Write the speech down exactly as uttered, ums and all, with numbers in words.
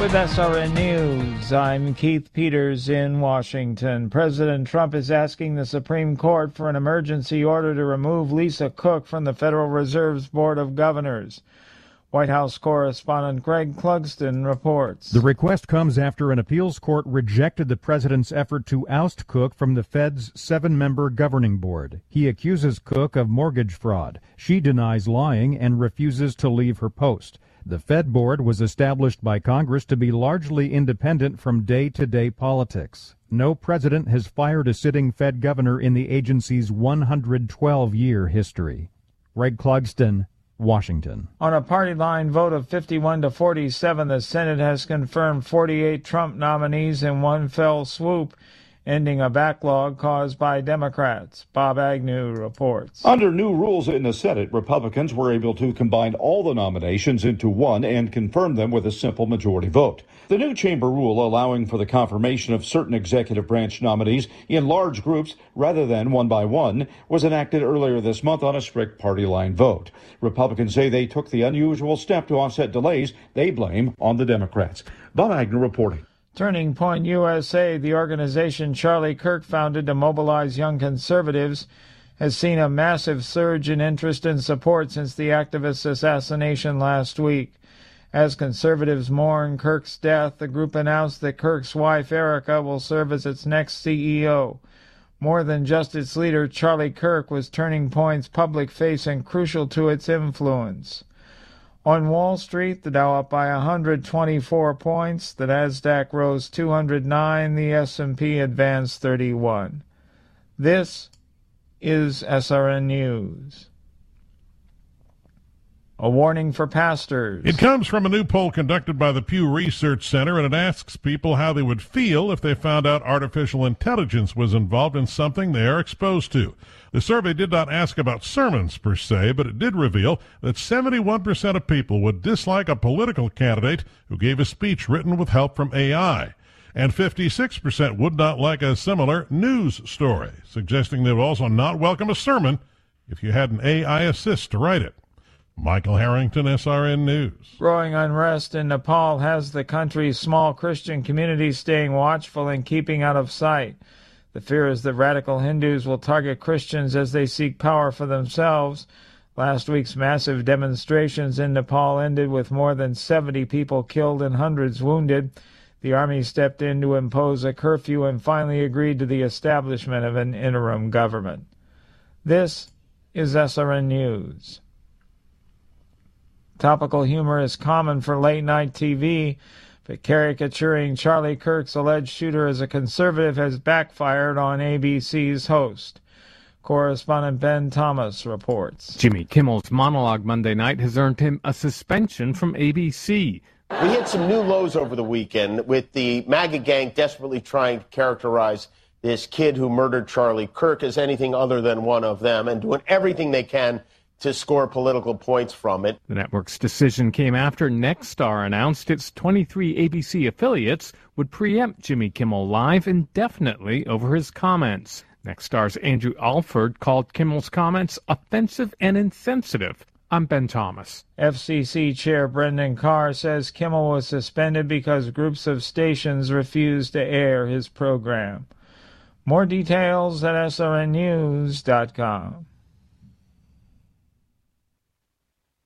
With S R N News, I'm Keith Peters in Washington. President Trump is asking the Supreme Court for an emergency order to remove Lisa Cook from the Federal Reserve's Board of Governors. White House correspondent Greg Clugston reports. The request comes after an appeals court rejected the president's effort to oust Cook from the Fed's seven-member governing board. He accuses Cook of mortgage fraud. She denies lying and refuses to leave her post. The Fed board was established by Congress to be largely independent from day-to-day politics. No president has fired a sitting Fed governor in the agency's one hundred twelve year history. Greg Clugston, Washington. On a party line vote of fifty-one to forty-seven, the Senate has confirmed forty-eight Trump nominees in one fell swoop, ending a backlog caused by Democrats. Bob Agnew reports. Under new rules in the Senate, Republicans were able to combine all the nominations into one and confirm them with a simple majority vote. The new chamber rule allowing for the confirmation of certain executive branch nominees in large groups rather than one by one was enacted earlier this month on a strict party line vote. Republicans say they took the unusual step to offset delays they blame on the Democrats. Bob Agnew reporting. Turning Point U S A, the organization Charlie Kirk founded to mobilize young conservatives, has seen a massive surge in interest and support since the activist's assassination last week. As conservatives mourn Kirk's death, the group announced that Kirk's wife, Erica, will serve as its next C E O. More than just its leader, Charlie Kirk was Turning Point's public face and crucial to its influence. On Wall Street, the Dow up by one hundred twenty-four points, the Nasdaq rose two hundred nine, the S and P advanced thirty-one. This is S R N News. A warning for pastors. It comes from a new poll conducted by the Pew Research Center, and it asks people how they would feel if they found out artificial intelligence was involved in something they are exposed to. The survey did not ask about sermons per se, but it did reveal that seventy-one percent of people would dislike a political candidate who gave a speech written with help from A I. And fifty-six percent would not like a similar news story, suggesting they would also not welcome a sermon if you had an A I assist to write it. Michael Harrington, S R N News. Growing unrest in Nepal has the country's small Christian community staying watchful and keeping out of sight. The fear is that radical Hindus will target Christians as they seek power for themselves. Last week's massive demonstrations in Nepal ended with more than seventy people killed and hundreds wounded. The army stepped in to impose a curfew and finally agreed to the establishment of an interim government. This is S R N News. Topical humor is common for late-night T V, but caricaturing Charlie Kirk's alleged shooter as a conservative has backfired on A B C's host. Correspondent Ben Thomas reports. Jimmy Kimmel's monologue Monday night has earned him a suspension from A B C. We hit some new lows over the weekend with the MAGA gang desperately trying to characterize this kid who murdered Charlie Kirk as anything other than one of them and doing everything they can to score political points from it. The network's decision came after Nexstar announced its twenty-three A B C affiliates would preempt Jimmy Kimmel Live indefinitely over his comments. Nexstar's Andrew Alford called Kimmel's comments offensive and insensitive. I'm Ben Thomas. F C C Chair Brendan Carr says Kimmel was suspended because groups of stations refused to air his program. More details at S R N news dot com.